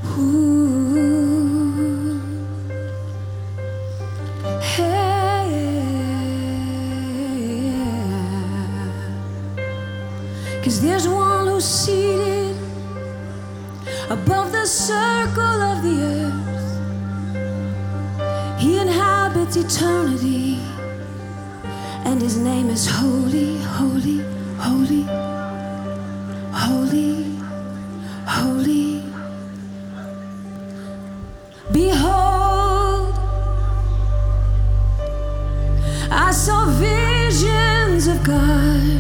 Ooh, hey, 'cause there's one who's seated above the circle of the earth. He inhabits eternity, and his name is holy, holy, holy, holy, holy. Behold, I saw visions of God.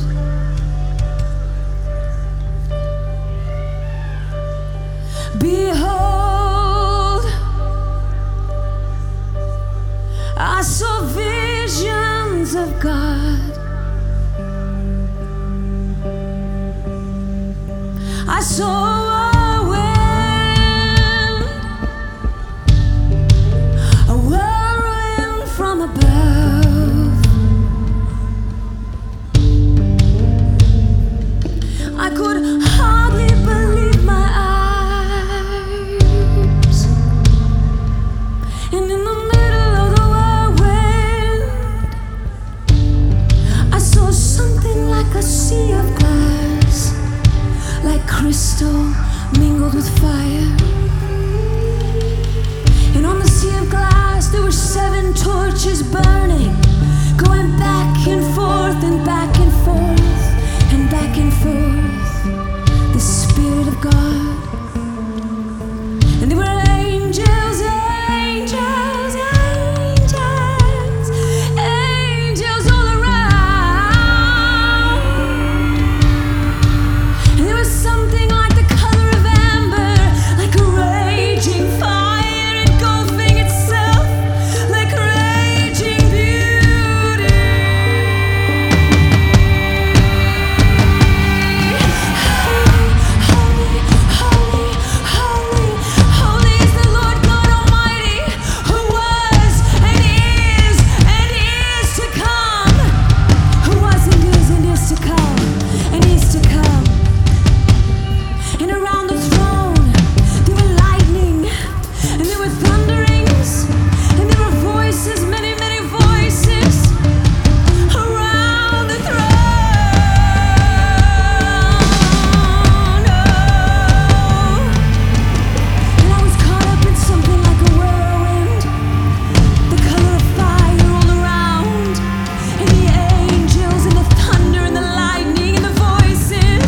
Behold, I saw visions of God. I saw a whirlwind from above. I could hardly believe my eyes. And in the middle of the whirlwind, I saw something like a sea of glass, like crystal mingled with fire. And on the sea of glass there were 7 torches burning, going back and forth and back and forth and back and forth. The Spirit of God. And there were angels, angels, angels, angels all around. And there was something like the color of amber, like a raging fire engulfing itself, like raging beauty. Holy, holy, holy, holy is the Lord God Almighty, who was and is to come, who was and is to come, and is to come. And around the throne there were lightning, and there were thunderings, and there were voices, many, many voices around the throne. And I was caught up in something like a whirlwind, the color of fire all around, and the angels and the thunder and the lightning and the voices.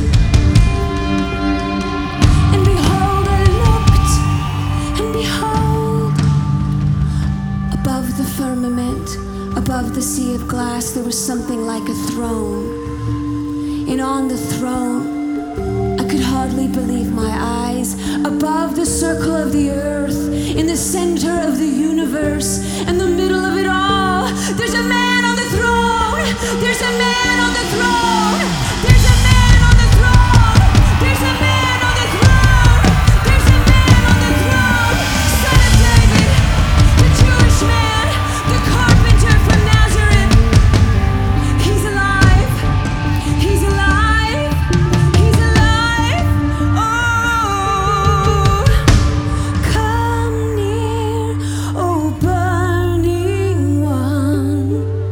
And behold, I looked, and behold, above the firmament, above the sea of glass, there was something like a throne. And on the throne, I could hardly believe my eyes. Above the circle of the earth, in the center of the universe, in the middle of it all, there's a man on the throne. There's a man on the throne. There's a man on the throne. There's a man on the throne. There's a man on the throne. Son of David, the Jewish man, the carpenter from Nazareth. He's alive. He's alive. He's alive. Oh, come near, oh burning one.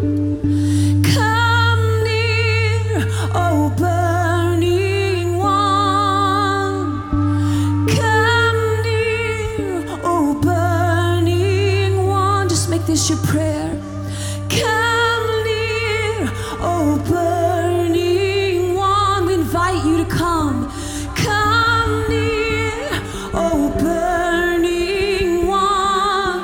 Come near, oh burning one. Come near, oh burning one. Just make this your prayer. Come near, oh burning one. We invite you to come. Come near, oh burning one.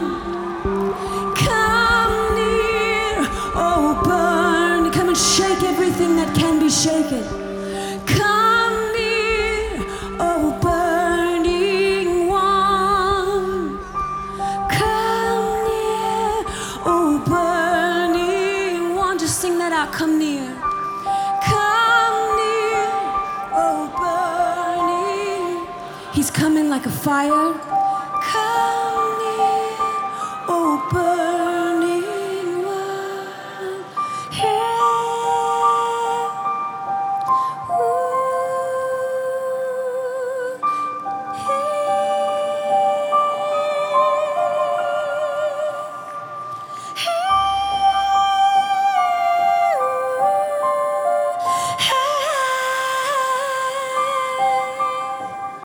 Come near, oh burn. Come and shake everything that can be shaken. Come near, oh burning one. Come near, oh burning one. Just sing that out. Come near. Come near, oh burning. He's coming like a fire. Come